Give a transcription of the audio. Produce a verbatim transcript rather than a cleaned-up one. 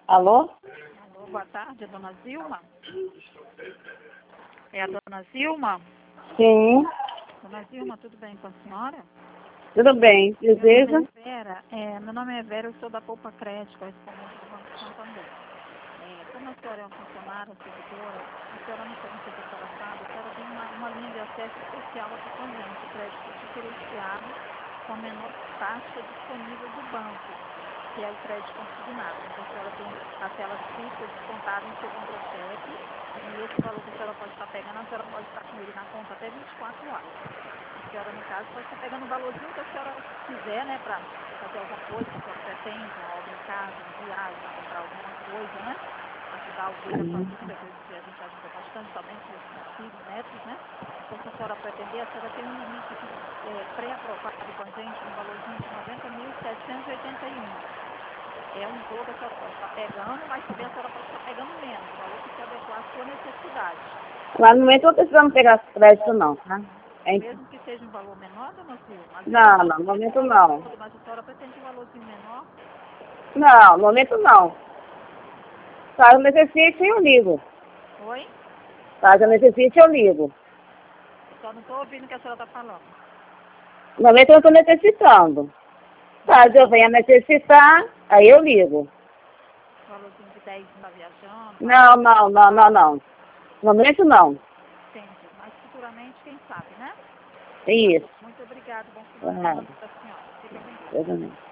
Alô? Alô, boa tarde, dona Zilma? É a dona Zilma? Sim, Dona Zilma, tudo bem com a senhora? tudo bem. Meu Deseja? nome é Vera, é, meu nome é Vera, eu sou da Poupa Crédito, correspondente do Banco Santander. É, como a senhora é uma funcionária, servidora, a senhora não sei, não sei se a senhora sabe, a senhora tem uma, uma linha de acesso especial aqui com a gente, o crédito diferenciado com a menor taxa disponível do banco, que é o crédito consignado. Então a senhora tem parcelas fixas descontadas em seu contra-cheque, e esse valor que a senhora pode estar pegando, a senhora pode estar com ele na conta até vinte e quatro horas. A senhora, no caso, pode estar pegando o valorzinho que a senhora quiser, né, para fazer alguma coisa que a senhora pretende, uma obra em casa, uma viagem, comprar alguma coisa, né? Ajudar alguém da Uhum. família, coisa que a gente ajuda bastante também, com os filhos, netos, né? Então, se a senhora pretender, a senhora tem um limite aqui, é, pré-aprovado com a gente, no valorzinho de noventa mil setecentos e oitenta e um. É um valor que a senhora pode estar pegando, mas também a senhora pode estar pegando menos, o valor que se adequar à sua necessidade. Lá no momento eu não precisamos pegar crédito não, tá? É imp- Mesmo que seja um valor menor, dona Zilma, às vezes a Não, gente não, no não precisa momento o valor não. todo, mas a senhora pretende um valorzinho menor. Não, no momento não. Caso eu necessite, eu ligo. Oi? Caso eu necessite, eu ligo. Eu só não estou ouvindo o que a senhora está falando. No momento eu não estou necessitando. Caso eu venha necessitar, aí eu ligo. Valorzinho de dez mil tá viajando, Não, passeio, não, não, não, não. No momento não. entendi. Mas futuramente, quem sabe, né? É isso. Muito obrigada, bom final de Claro. semana para a senhora. Fica com Deus. Eu também.